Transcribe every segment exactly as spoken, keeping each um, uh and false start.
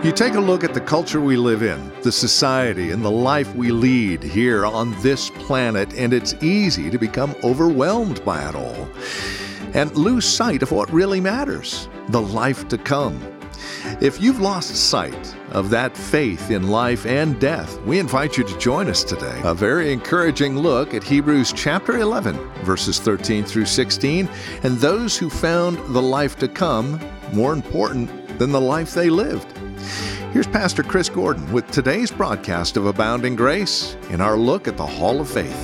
You take a look at the culture we live in, the society, and the life we lead here on this planet, and it's easy to become overwhelmed by it all and lose sight of what really matters, the life to come. If you've lost sight of that faith in life and death, we invite you to join us today. A very encouraging look at Hebrews chapter eleven, verses thirteen through sixteen, and those who found the life to come more important than the life they lived. Here's Pastor Chris Gordon with today's broadcast of Abounding Grace in our look at the Hall of Faith.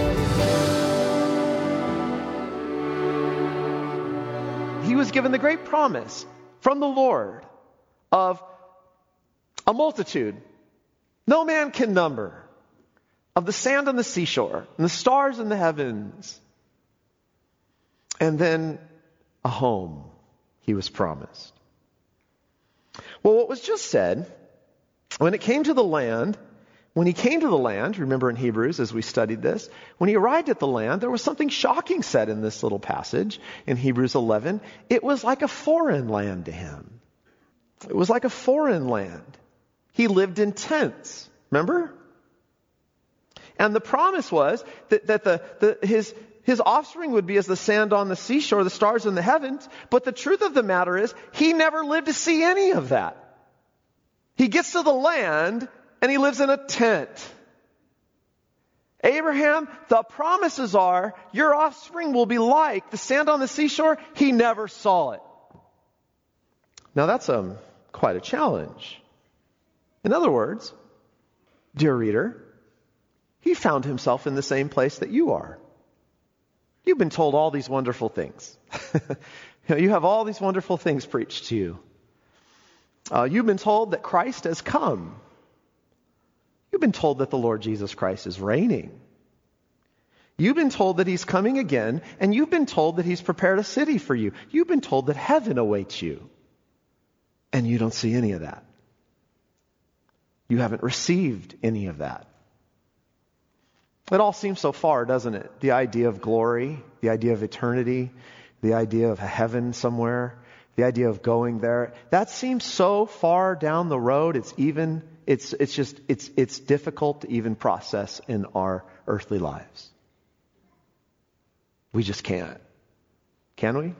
He was given the great promise from the Lord of a multitude no man can number, of the sand on the seashore and the stars in the heavens, and then a home he was promised. Well, what was just said, when it came to the land, when he came to the land, remember in Hebrews as we studied this, when he arrived at the land, there was something shocking said in this little passage in Hebrews eleven. It was like a foreign land to him. It was like a foreign land. He lived in tents, remember? And the promise was that, that the, the, his, his offspring would be as the sand on the seashore, the stars in the heavens. But the truth of the matter is, he never lived to see any of that. He gets to the land and he lives in a tent. Abraham, the promises are, your offspring will be like the sand on the seashore. He never saw it. Now that's um, quite a challenge. In other words, dear reader, he found himself in the same place that you are. You've been told all these wonderful things. you know, you have all these wonderful things preached to you. Uh, you've been told that Christ has come. You've been told that the Lord Jesus Christ is reigning. You've been told that he's coming again, and you've been told that he's prepared a city for you. You've been told that heaven awaits you. And you don't see any of that. You haven't received any of that. It all seems so far, doesn't it? The idea of glory, the idea of eternity, the idea of a heaven somewhere, the idea of going there. That seems so far down the road. It's even, it's, it's just, it's, it's difficult to even process in our earthly lives. We just can't. Can we?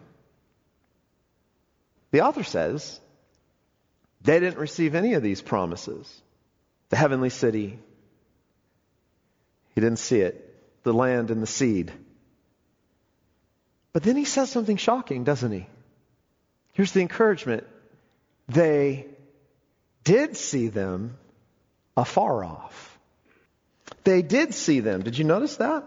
The author says they didn't receive any of these promises. The heavenly city, he didn't see it. The land and the seed. But then he says something shocking, doesn't he? Here's the encouragement. They did see them afar off. They did see them. Did you notice that?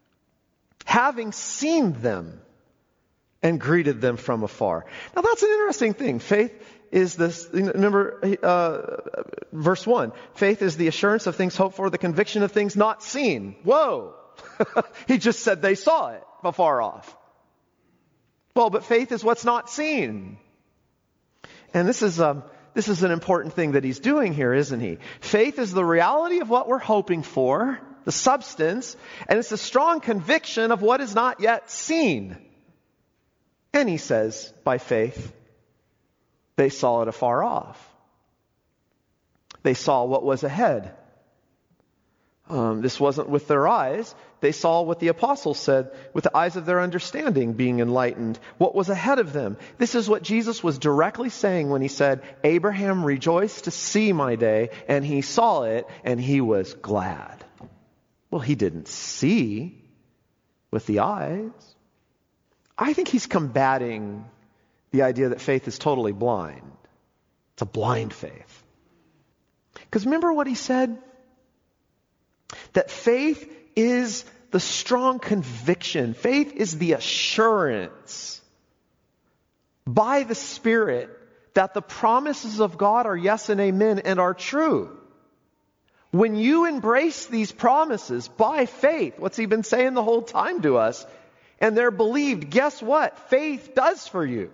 Having seen them and greeted them from afar. Now that's an interesting thing. Faith is this, remember uh, verse one. Faith is the assurance of things hoped for, the conviction of things not seen. Whoa! He just said they saw it afar off. Well, but faith is what's not seen. And this is um, this is an important thing that he's doing here, isn't he? Faith is the reality of what we're hoping for, the substance, and it's a strong conviction of what is not yet seen. And he says, by faith, they saw it afar off. They saw what was ahead. Um, this wasn't with their eyes. They saw what the apostles said, with the eyes of their understanding being enlightened, what was ahead of them. This is what Jesus was directly saying when he said, Abraham rejoiced to see my day, and he saw it, and he was glad. Well, he didn't see with the eyes. I think he's combating the idea that faith is totally blind. It's a blind faith. Because remember what he said? That faith is the strong conviction. Faith is the assurance by the Spirit that the promises of God are yes and amen and are true. When you embrace these promises by faith, what's he been saying the whole time to us, and they're believed, guess what? Faith does for you.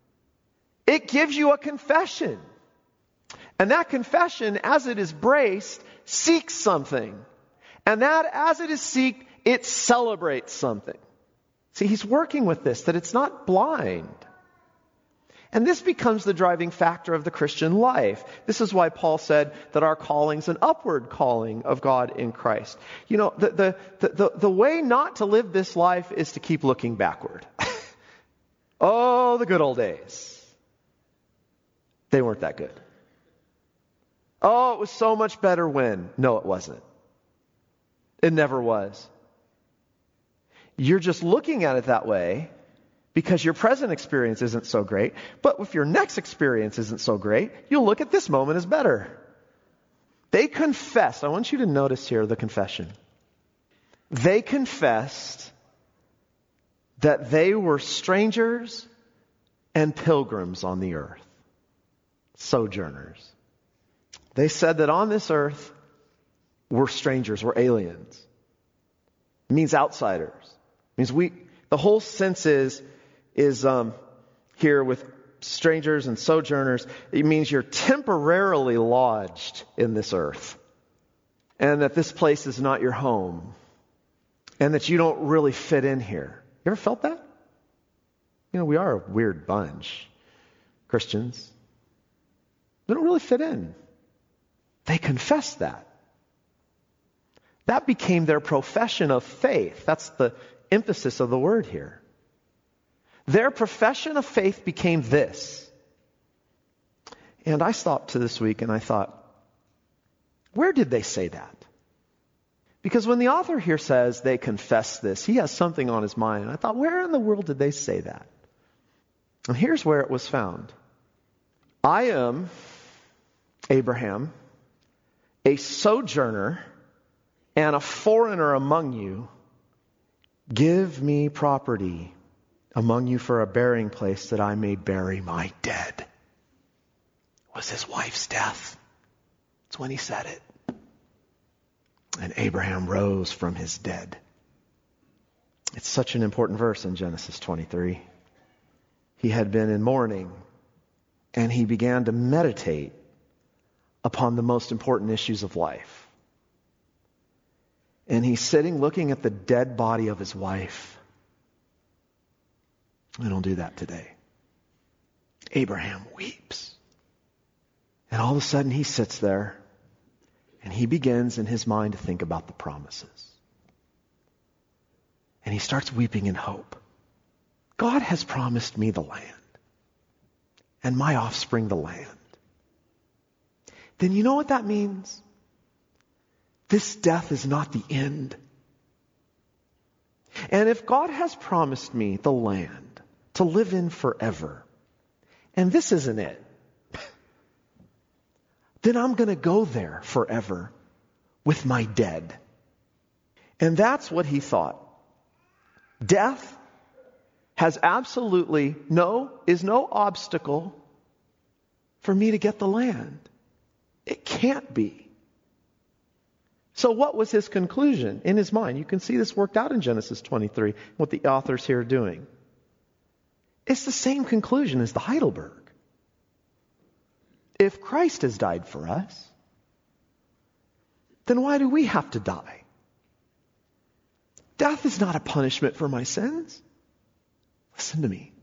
It gives you a confession. And that confession, as it is braced, seeks something. And that, as it is seeked, it celebrates something. See, he's working with this, that it's not blind. And this becomes the driving factor of the Christian life. This is why Paul said that our calling's an upward calling of God in Christ. You know, the, the, the, the, the way not to live this life is to keep looking backward. Oh, the good old days. They weren't that good. Oh, it was so much better when. No, it wasn't. It never was. You're just looking at it that way because your present experience isn't so great. But if your next experience isn't so great, you'll look at this moment as better. They confessed. I want you to notice here the confession. They confessed that they were strangers and pilgrims on the earth. Sojourners. They said that on this earth, we're strangers, we're aliens. It means outsiders. It means we, the whole sense is, is um, here with strangers and sojourners, it means you're temporarily lodged in this earth. And that this place is not your home. And that you don't really fit in here. You ever felt that? You know, we are a weird bunch. Christians. We don't really fit in. They confessed that. That became their profession of faith. That's the emphasis of the word here. Their profession of faith became this. And I stopped to this week and I thought, where did they say that? Because when the author here says they confess this, he has something on his mind. And I thought, where in the world did they say that? And here's where it was found. I am Abraham, a sojourner and a foreigner among you. Give me property among you for a burying place that I may bury my dead. It was his wife's death. That's when he said it. And Abraham rose from his dead. It's such an important verse in Genesis twenty-three. He had been in mourning, and he began to meditate upon the most important issues of life. And he's sitting looking at the dead body of his wife. We don't do that today. Abraham weeps. And all of a sudden he sits there and he begins in his mind to think about the promises. And he starts weeping in hope. God has promised me the land and my offspring the land. Then you know what that means? This death is not the end. And if God has promised me the land to live in forever, and this isn't it, then I'm going to go there forever with my dead. And that's what he thought. Death has absolutely no, is no obstacle for me to get the land. It can't be. So what was his conclusion in his mind? You can see this worked out in Genesis twenty-three, what the authors here are doing. It's the same conclusion as the Heidelberg. If Christ has died for us, then why do we have to die? Death is not a punishment for my sins. Listen to me.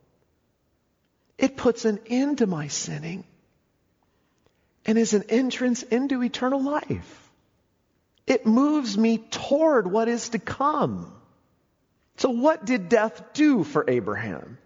It puts an end to my sinning and is an entrance into eternal life. It moves me toward what is to come. So what did death do for Abraham?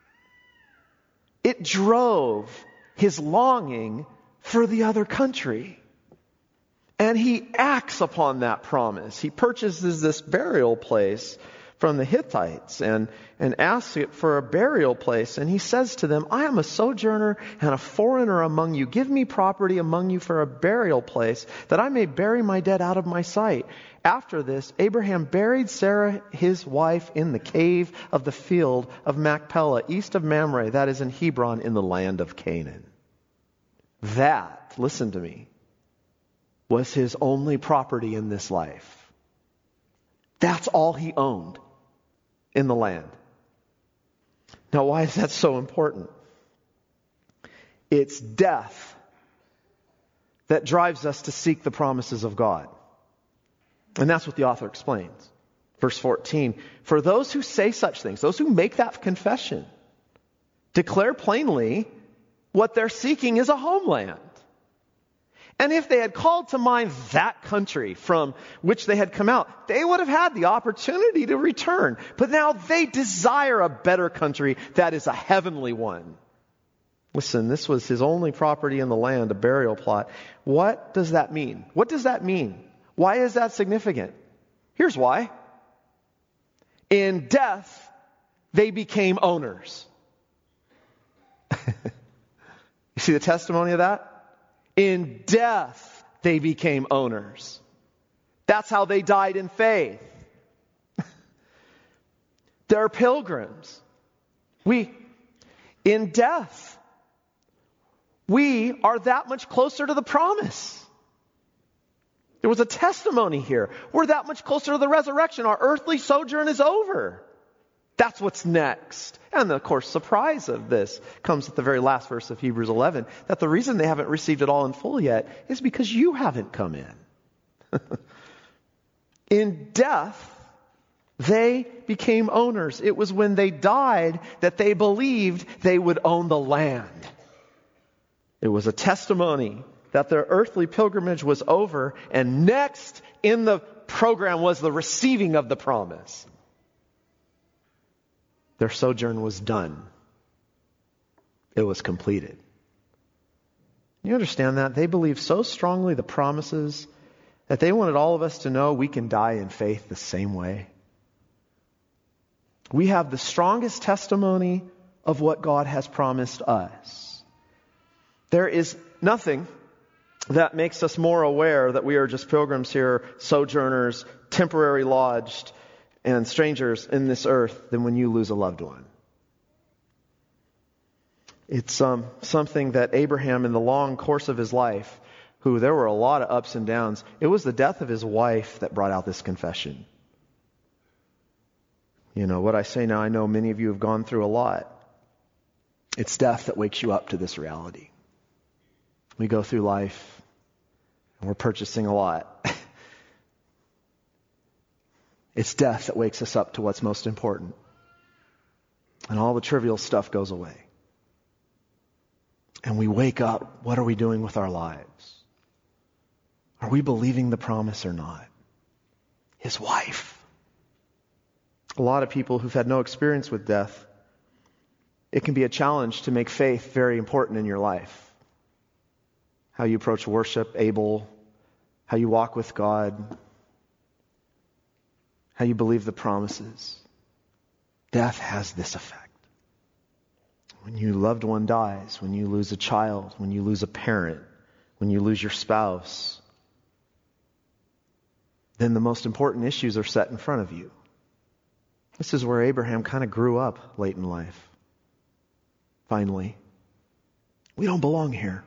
It drove his longing for the other country. And he acts upon that promise. He purchases this burial place from the Hittites and, and asks it for a burial place. And he says to them, I am a sojourner and a foreigner among you. Give me property among you for a burial place, that I may bury my dead out of my sight. After this, Abraham buried Sarah, his wife, in the cave of the field of Machpelah, east of Mamre, that is in Hebron, in the land of Canaan. That, listen to me, was his only property in this life. That's all he owned in the land. Now, why is that so important? It's death that drives us to seek the promises of God. And that's what the author explains. Verse fourteen, for those who say such things, those who make that confession, declare plainly what they're seeking is a homeland. And if they had called to mind that country from which they had come out, they would have had the opportunity to return. But now they desire a better country that is a heavenly one. Listen, this was his only property in the land, a burial plot. What does that mean? What does that mean? Why is that significant? Here's why. In death, they became owners. You see the testimony of that? In death, they became owners. That's how they died in faith. They're pilgrims. We, in death, we are that much closer to the promise. There was a testimony here. We're that much closer to the resurrection. Our earthly sojourn is over. That's what's next. And of course, surprise of this comes at the very last verse of Hebrews eleven, that the reason they haven't received it all in full yet is because you haven't come in. In death, they became owners. It was when they died that they believed they would own the land. It was a testimony that their earthly pilgrimage was over, and next in the program was the receiving of the promise. Their sojourn was done. It was completed. You understand that? They believed so strongly the promises that they wanted all of us to know we can die in faith the same way. We have the strongest testimony of what God has promised us. There is nothing that makes us more aware that we are just pilgrims here, sojourners, temporary lodged, and strangers in this earth than when you lose a loved one. It's um, something that Abraham, in the long course of his life, who there were a lot of ups and downs, it was the death of his wife that brought out this confession. You know, what I say now, I know many of you have gone through a lot. It's death that wakes you up to this reality. We go through life, and we're purchasing a lot. It's death that wakes us up to what's most important. And all the trivial stuff goes away. And we wake up, what are we doing with our lives? Are we believing the promise or not? His wife. A lot of people who've had no experience with death, it can be a challenge to make faith very important in your life. How you approach worship, Abel, how you walk with God, how you believe the promises. Death has this effect. When your loved one dies, when you lose a child, when you lose a parent, when you lose your spouse, then the most important issues are set in front of you. This is where Abraham kind of grew up late in life. Finally, we don't belong here.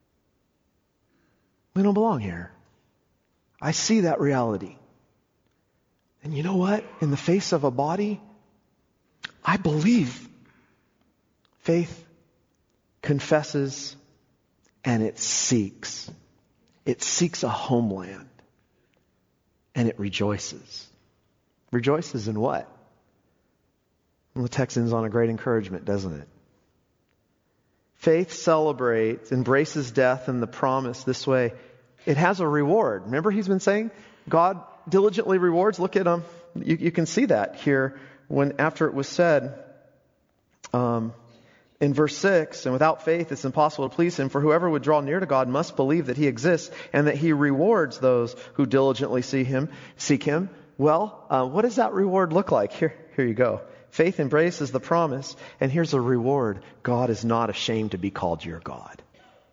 We don't belong here. I see that reality. And you know what? In the face of a body, I believe. Faith confesses and it seeks. It seeks a homeland. And it rejoices. Rejoices in what? Well, the text ends on a great encouragement, doesn't it? Faith celebrates, embraces death and the promise this way. It has a reward. Remember he's been saying, God diligently rewards. Look at him. You, you can see that here when after it was said um, in verse six, and without faith it's impossible to please him, for whoever would draw near to God must believe that he exists and that he rewards those who diligently see him, seek him. Well, uh, what does that reward look like? Here, here you go. Faith embraces the promise, and here's a reward. God is not ashamed to be called your God.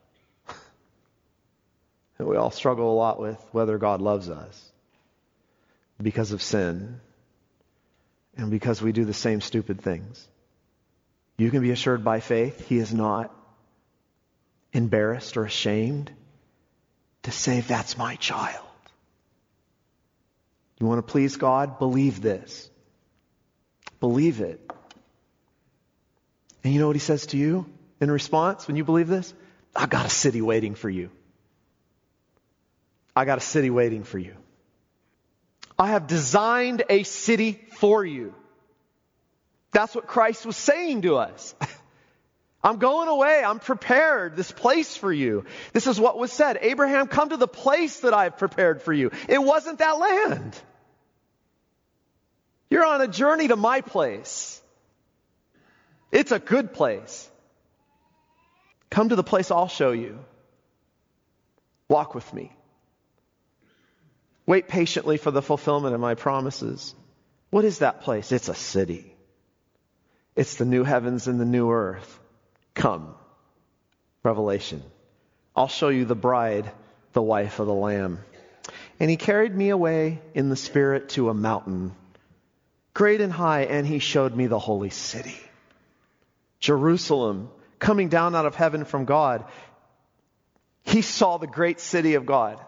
And we all struggle a lot with whether God loves us because of sin and because we do the same stupid things. You can be assured by faith he is not embarrassed or ashamed to say, that's my child. You want to please God? Believe this. Believe it. And you know what he says to you in response when you believe this? I got a city waiting for you. I got a city waiting for you. I have designed a city for you. That's what Christ was saying to us. I'm going away. I'm prepared this place for you. This is what was said. Abraham, come to the place that I've prepared for you. It wasn't that land. You're on a journey to my place. It's a good place. Come to the place I'll show you. Walk with me. Wait patiently for the fulfillment of my promises. What is that place? It's a city. It's the new heavens and the new earth. Come. Revelation. I'll show you the bride, the wife of the Lamb. And he carried me away in the Spirit to a mountain, great and high, and he showed me the holy city, Jerusalem, coming down out of heaven from God. He saw the great city of God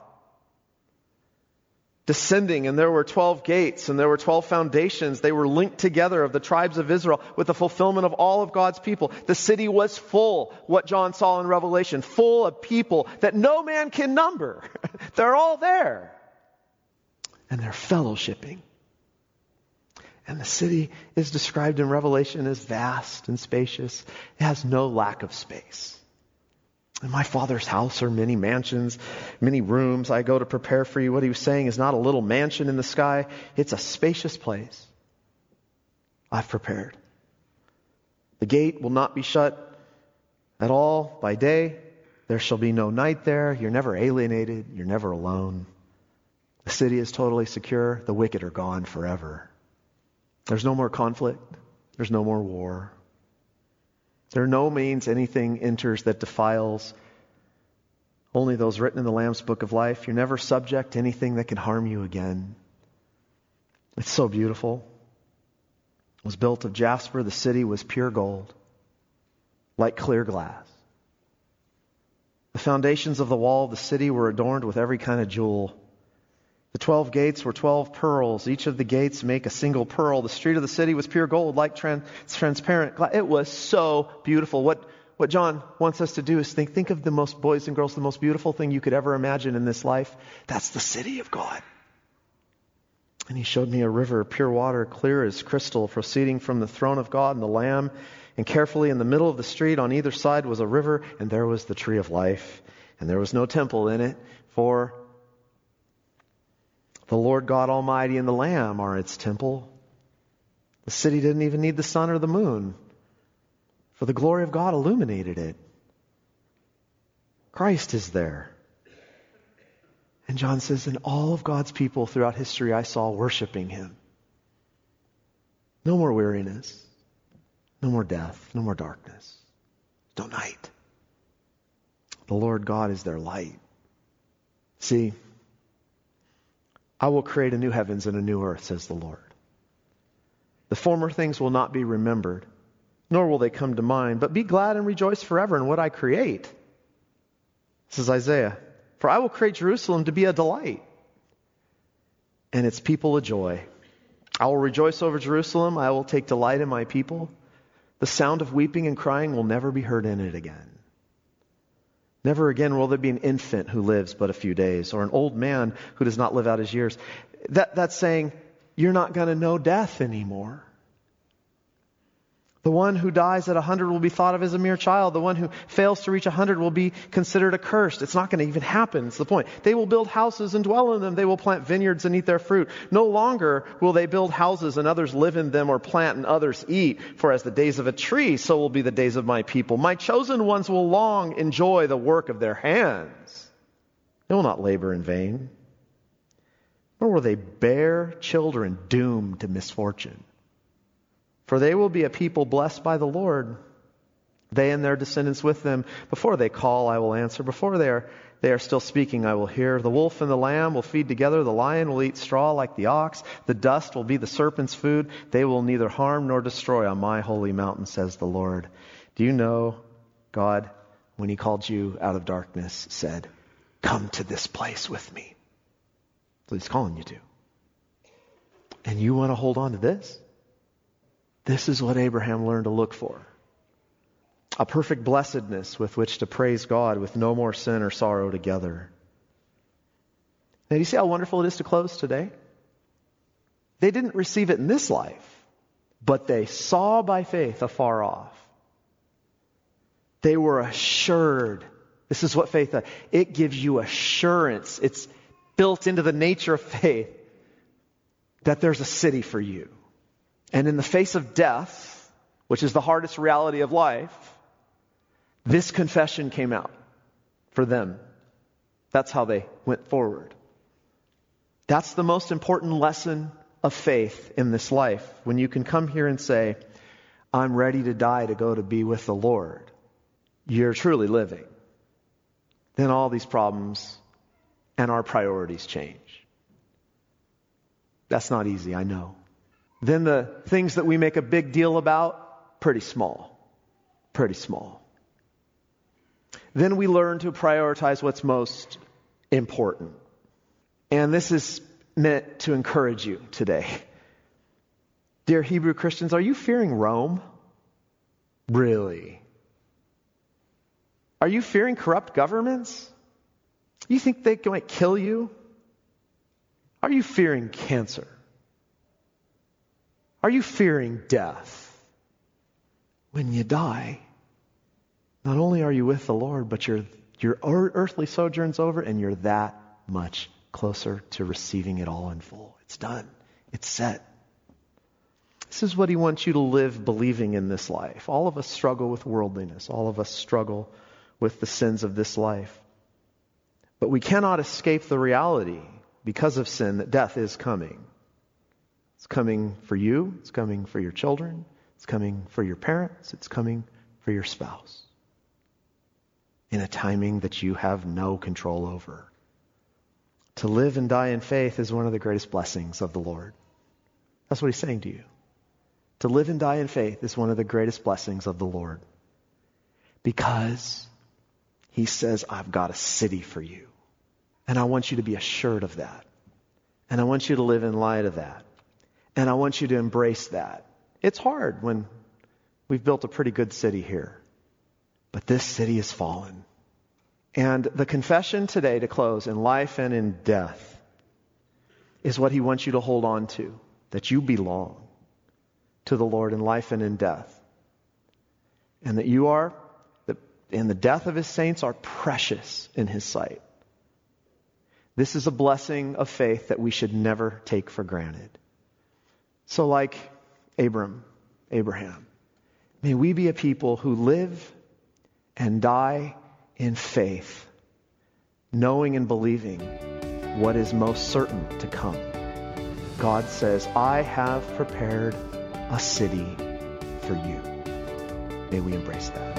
descending, and there were twelve gates, and there were twelve foundations. They were linked together of the tribes of Israel with the fulfillment of all of God's people. The city was full, what John saw in Revelation, full of people that no man can number. They're all there. And they're fellowshipping. And the city is described in Revelation as vast and spacious. It has no lack of space. In my Father's house are many mansions, many rooms. I go to prepare for you. What he was saying is not a little mansion in the sky. It's a spacious place I've prepared. The gate will not be shut at all by day. There shall be no night there. You're never alienated. You're never alone. The city is totally secure. The wicked are gone forever. There's no more conflict. There's no more war. There are no means anything enters that defiles. Only those written in the Lamb's Book of Life. You're never subject to anything that can harm you again. It's so beautiful. It was built of jasper. The city was pure gold, like clear glass. The foundations of the wall of the city were adorned with every kind of jewel. The twelve gates were twelve pearls. Each of the gates make a single pearl. The street of the city was pure gold, like trans- transparent glass. It was so beautiful. What, what John wants us to do is think, think of the most, boys and girls, the most beautiful thing you could ever imagine in this life. That's the city of God. And he showed me a river of pure water, clear as crystal, proceeding from the throne of God and the Lamb. And carefully in the middle of the street on either side was a river, and there was the tree of life. And there was no temple in it, for the Lord God Almighty and the Lamb are its temple. The city didn't even need the sun or the moon, for the glory of God illuminated it. Christ is there. And John says, and all of God's people throughout history I saw worshiping him. No more weariness. No more death. No more darkness. No night. The Lord God is their light. See, I will create a new heavens and a new earth, says the Lord. The former things will not be remembered, nor will they come to mind, but be glad and rejoice forever in what I create. This is Isaiah. For I will create Jerusalem to be a delight, and its people a joy. I will rejoice over Jerusalem. I will take delight in my people. The sound of weeping and crying will never be heard in it again. Never again will there be an infant who lives but a few days, or an old man who does not live out his years. That, that's saying you're not going to know death anymore. The one who dies at a hundred will be thought of as a mere child. The one who fails to reach a hundred will be considered accursed. It's not going to even happen. It's the point. They will build houses and dwell in them. They will plant vineyards and eat their fruit. No longer will they build houses and others live in them, or plant and others eat. For as the days of a tree, so will be the days of my people. My chosen ones will long enjoy the work of their hands. They will not labor in vain. Nor will they bear children doomed to misfortune. For they will be a people blessed by the Lord, they and their descendants with them. Before they call, I will answer. Before they are, they are still speaking, I will hear. The wolf and the lamb will feed together. The lion will eat straw like the ox. The dust will be the serpent's food. They will neither harm nor destroy on my holy mountain, says the Lord. Do you know God, when he called you out of darkness, said, come to this place with me? So he's calling you to. And you want to hold on to this? This is what Abraham learned to look for. A perfect blessedness with which to praise God with no more sin or sorrow together. Now, do you see how wonderful it is to close today? They didn't receive it in this life, but they saw by faith afar off They were assured. This is what faith does. It gives you assurance. It's built into the nature of faith that there's a city for you. And in the face of death, which is the hardest reality of life, this confession came out for them. That's how they went forward. That's the most important lesson of faith in this life. When you can come here and say, I'm ready to die to go to be with the Lord, you're truly living. Then all these problems and our priorities change. That's not easy, I know. Then the things that we make a big deal about, pretty small. Pretty small. Then we learn to prioritize what's most important. And this is meant to encourage you today. Dear Hebrew Christians, are you fearing Rome? Really? Are you fearing corrupt governments? You think they might kill you? Are you fearing cancer? Are you fearing death? When you die, not only are you with the Lord, but your, your earthly sojourn's over and you're that much closer to receiving it all in full. It's done. It's set. This is what he wants you to live believing in this life. All of us struggle with worldliness. All of us struggle with the sins of this life. But we cannot escape the reality because of sin that death is coming. It's coming for you. It's coming for your children. It's coming for your parents. It's coming for your spouse. In a timing that you have no control over. To live and die in faith is one of the greatest blessings of the Lord. That's what he's saying to you. To live and die in faith is one of the greatest blessings of the Lord. Because he says, I've got a city for you. And I want you to be assured of that. And I want you to live in light of that. And I want you to embrace that. It's hard when we've built a pretty good city here. But this city has fallen. And the confession today to close, in life and in death, is what he wants you to hold on to. That you belong to the Lord in life and in death. And that you are, that in the death of his saints, are precious in his sight. This is a blessing of faith that we should never take for granted. So like Abram, Abraham, may we be a people who live and die in faith, knowing and believing what is most certain to come. God says, I have prepared a city for you. May we embrace that.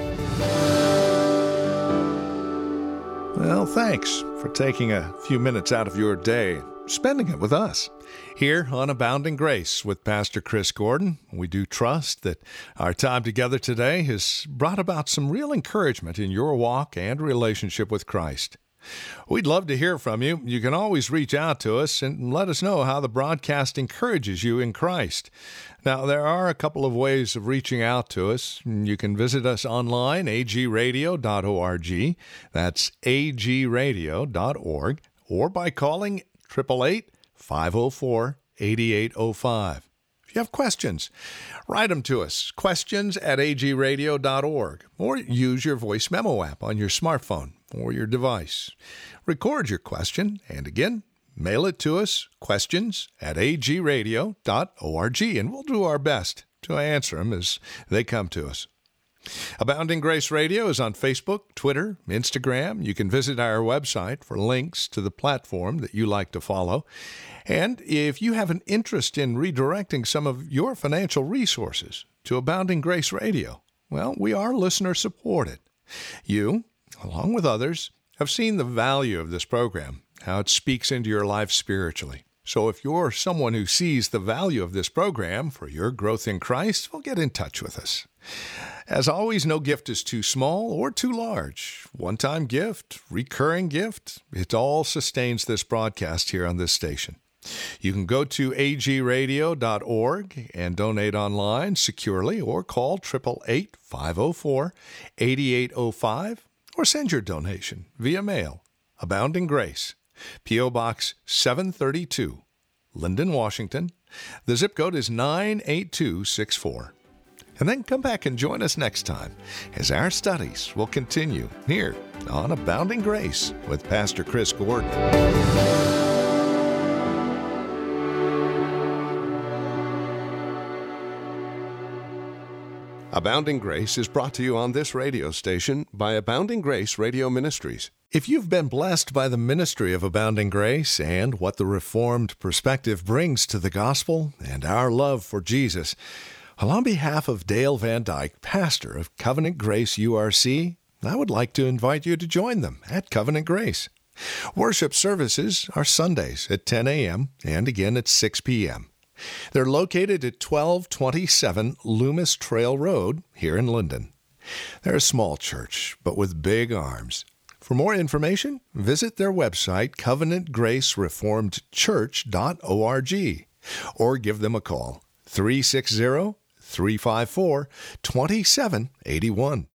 Well, thanks for taking a few minutes out of your day, spending it with us. Here on Abounding Grace with Pastor Chris Gordon, we do trust that our time together today has brought about some real encouragement in your walk and relationship with Christ. We'd love to hear from you. You can always reach out to us and let us know how the broadcast encourages you in Christ. Now, there are a couple of ways of reaching out to us. You can visit us online, a g radio dot org. That's a g radio dot org. Or by calling eight eight eight, five oh four, eight eight oh five. If you have questions, write them to us, questions at a g radio dot org, or use your voice memo app on your smartphone or your device. Record your question, and again, mail it to us, questions at a g radio dot org, and we'll do our best to answer them as they come to us. Abounding Grace Radio is on Facebook, Twitter, Instagram. You can visit our website for links to the platform that you like to follow. And if you have an interest in redirecting some of your financial resources to Abounding Grace Radio, well, we are listener supported. You, along with others, have seen the value of this program, how it speaks into your life spiritually. So if you're someone who sees the value of this program for your growth in Christ, well, get in touch with us. As always, no gift is too small or too large. One-time gift, recurring gift, it all sustains this broadcast here on this station. You can go to a g radio dot org and donate online securely, or call eight eight eight, five oh four, eight eight oh five, or send your donation via mail. Abounding Grace, P O. Box seven thirty-two, Linden, Washington. The zip code is nine eight two six four. And then come back and join us next time as our studies will continue here on Abounding Grace with Pastor Chris Gordon. Abounding Grace is brought to you on this radio station by Abounding Grace Radio Ministries. If you've been blessed by the ministry of Abounding Grace and what the Reformed perspective brings to the gospel and our love for Jesus, well, on behalf of Dale Van Dyke, pastor of Covenant Grace U R C, I would like to invite you to join them at Covenant Grace. Worship services are Sundays at ten a.m. and again at six p.m. They're located at twelve twenty-seven Loomis Trail Road here in Linden. They're a small church, but with big arms. For more information, visit their website, covenant grace reformed church dot org, or give them a call, three six zero, three five four, two seven eight one.